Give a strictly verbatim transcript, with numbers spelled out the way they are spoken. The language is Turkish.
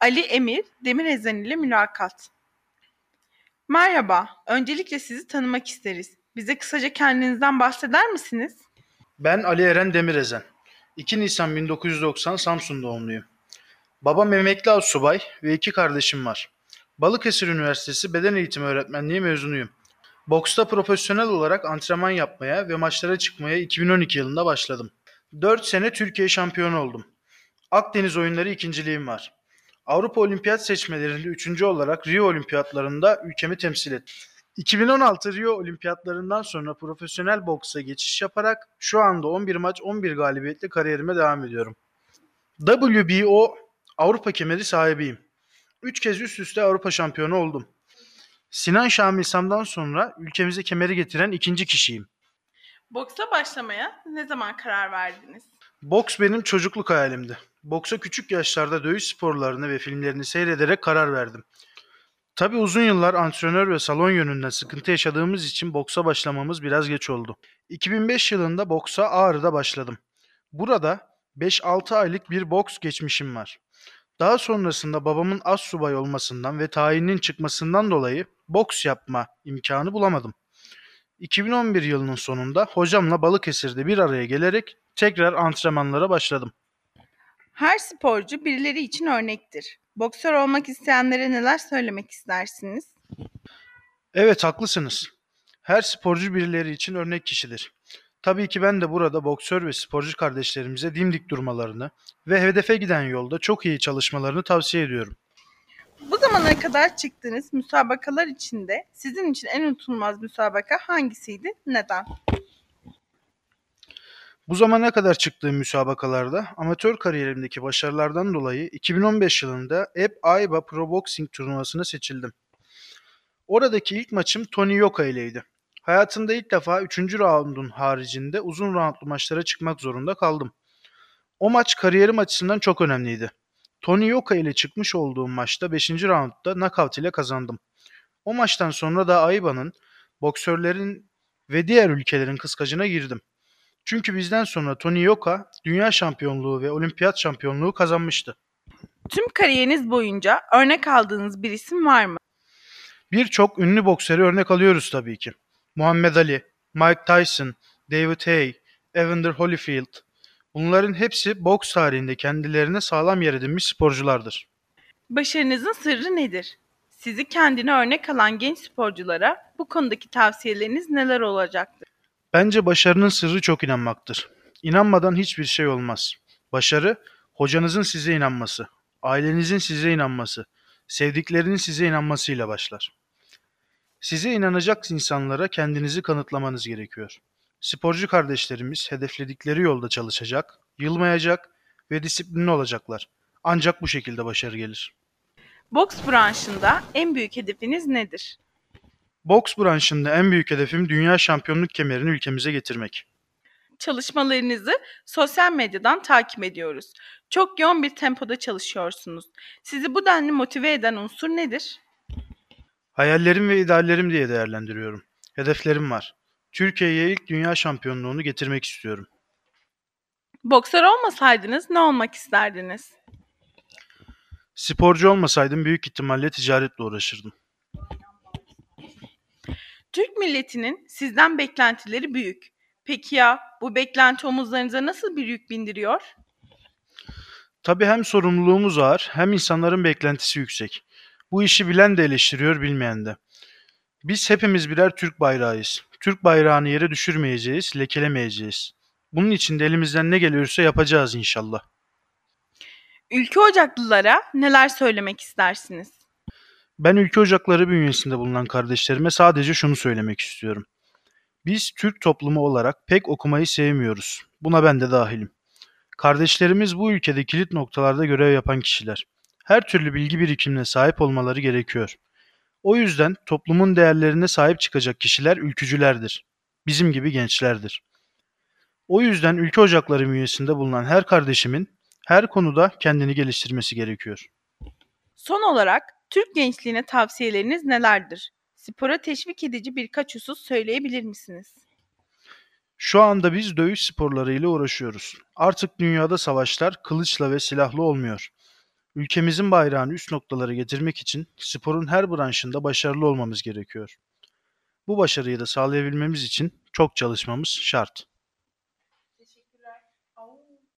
Ali Emir Demirezen ile mülakat. Merhaba, öncelikle sizi tanımak isteriz. Bize kısaca kendinizden bahseder misiniz? Ben Ali Eren Demirezen. iki Nisan bin dokuz yüz doksan Samsun doğumluyum. Babam emekli astsubay ve iki kardeşim var. Balıkesir Üniversitesi Beden Eğitimi Öğretmenliği mezunuyum. Boksta profesyonel olarak antrenman yapmaya ve maçlara çıkmaya iki bin on iki yılında başladım. dört sene Türkiye şampiyonu oldum. Akdeniz oyunları ikinciliğim var. Avrupa Olimpiyat seçmelerinde üçüncü olarak Rio Olimpiyatlarında ülkemi temsil ettim. iki bin on altı Rio Olimpiyatlarından sonra profesyonel boksa geçiş yaparak şu anda on bir maç on bir galibiyetle kariyerime devam ediyorum. W B O Avrupa kemeri sahibiyim. üç kez üst üste Avrupa şampiyonu oldum. Sinan Şamil Sam'dan sonra ülkemize kemeri getiren ikinci kişiyim. Boksa başlamaya ne zaman karar verdiniz? Boks benim çocukluk hayalimdi. Boksa küçük yaşlarda dövüş sporlarını ve filmlerini seyrederek karar verdim. Tabii uzun yıllar antrenör ve salon yönünden sıkıntı yaşadığımız için boksa başlamamız biraz geç oldu. iki bin beş yılında boksa Ağrı'da başladım. Burada beş altı aylık bir boks geçmişim var. Daha sonrasında babamın astsubay olmasından ve tayinin çıkmasından dolayı boks yapma imkanı bulamadım. iki bin on bir yılının sonunda hocamla Balıkesir'de bir araya gelerek tekrar antrenmanlara başladım. Her sporcu birileri için örnektir. Boksör olmak isteyenlere neler söylemek istersiniz? Evet, haklısınız. Her sporcu birileri için örnek kişidir. Tabii ki ben de burada boksör ve sporcu kardeşlerimize dimdik durmalarını ve hedefe giden yolda çok iyi çalışmalarını tavsiye ediyorum. Bu zamana kadar çıktığınız müsabakalar içinde sizin için en unutulmaz müsabaka hangisiydi? Neden? Bu zamana kadar çıktığım müsabakalarda amatör kariyerimdeki başarılardan dolayı iki bin on beş yılında E B A I B A Pro Boxing turnuvasına seçildim. Oradaki ilk maçım Tony Yoka ileydi. Hayatımda ilk defa üçüncü raundun haricinde uzun roundlu maçlara çıkmak zorunda kaldım. O maç kariyerim açısından çok önemliydi. Tony Yoka ile çıkmış olduğum maçta beşinci roundda knockout ile kazandım. O maçtan sonra da A I B A'nın, boksörlerin ve diğer ülkelerin kıskacına girdim. Çünkü bizden sonra Tony Yoka dünya şampiyonluğu ve olimpiyat şampiyonluğu kazanmıştı. Tüm kariyeriniz boyunca örnek aldığınız bir isim var mı? Birçok ünlü boksörü örnek alıyoruz tabii ki. Muhammed Ali, Mike Tyson, David Haye, Evander Holyfield. Bunların hepsi boks tarihinde kendilerine sağlam yer edinmiş sporculardır. Başarınızın sırrı nedir? Sizi kendine örnek alan genç sporculara bu konudaki tavsiyeleriniz neler olacaktır? Bence başarının sırrı çok inanmaktır. İnanmadan hiçbir şey olmaz. Başarı, hocanızın size inanması, ailenizin size inanması, sevdiklerinin size inanmasıyla başlar. Size inanacak insanlara kendinizi kanıtlamanız gerekiyor. Sporcu kardeşlerimiz hedefledikleri yolda çalışacak, yılmayacak ve disiplinli olacaklar. Ancak bu şekilde başarı gelir. Boks branşında en büyük hedefiniz nedir? Boks branşında en büyük hedefim dünya şampiyonluk kemerini ülkemize getirmek. Çalışmalarınızı sosyal medyadan takip ediyoruz. Çok yoğun bir tempoda çalışıyorsunuz. Sizi bu denli motive eden unsur nedir? Hayallerim ve ideallerim diye değerlendiriyorum. Hedeflerim var. Türkiye'ye ilk dünya şampiyonluğunu getirmek istiyorum. Boksör olmasaydınız ne olmak isterdiniz? Sporcu olmasaydım büyük ihtimalle ticaretle uğraşırdım. Türk milletinin sizden beklentileri büyük. Peki ya bu beklenti omuzlarınıza nasıl bir yük bindiriyor? Tabii hem sorumluluğumuz ağır hem insanların beklentisi yüksek. Bu işi bilen de eleştiriyor, bilmeyen de. Biz hepimiz birer Türk bayrağıyız. Türk bayrağını yere düşürmeyeceğiz, lekelemeyeceğiz. Bunun için de elimizden ne geliyorsa yapacağız inşallah. Ülke ocaklılara neler söylemek istersiniz? Ben Ülke Ocakları bünyesinde bulunan kardeşlerime sadece şunu söylemek istiyorum. Biz Türk toplumu olarak pek okumayı sevmiyoruz. Buna ben de dahilim. Kardeşlerimiz bu ülkede kilit noktalarda görev yapan kişiler. Her türlü bilgi birikimine sahip olmaları gerekiyor. O yüzden toplumun değerlerine sahip çıkacak kişiler ülkücülerdir. Bizim gibi gençlerdir. O yüzden Ülke Ocakları bünyesinde bulunan her kardeşimin her konuda kendini geliştirmesi gerekiyor. Son olarak Türk gençliğine tavsiyeleriniz nelerdir? Spora teşvik edici birkaç husus söyleyebilir misiniz? Şu anda biz dövüş sporlarıyla uğraşıyoruz. Artık dünyada savaşlar kılıçla ve silahlı olmuyor. Ülkemizin bayrağını üst noktalara getirmek için sporun her branşında başarılı olmamız gerekiyor. Bu başarıyı da sağlayabilmemiz için çok çalışmamız şart.